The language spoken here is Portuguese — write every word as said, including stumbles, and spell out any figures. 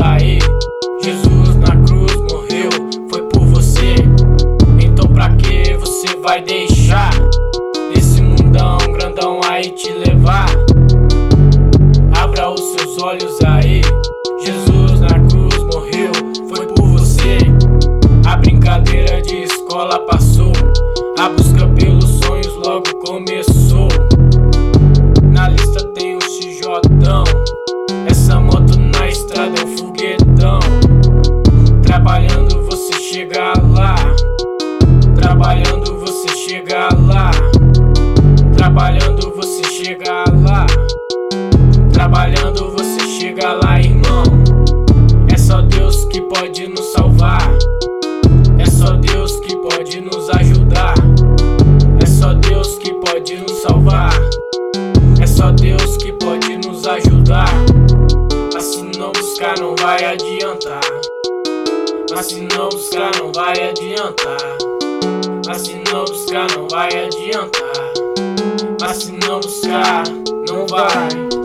aí. Jesus na cruz morreu, foi por você. Então pra que você vai deixar esse mundão grandão aí te levar? Abra os seus olhos aí. Jesus na cruz morreu, foi por você. A brincadeira de escola passou, a busca pelos sonhos logo começou. Na lista tem um X J, essa moto na estrada é um foguetão. Trabalhando você chega lá, trabalhando você chega lá, trabalhando você chega lá, trabalhando você chega lá, irmão. É só Deus que pode nos salvar, é só Deus que pode nos ajudar, é só Deus que pode nos salvar, é só Deus que pode nos ajudar. Mas se não buscar não vai adiantar, mas se não buscar não vai adiantar, mas se não buscar não vai adiantar, mas se não buscar não vai.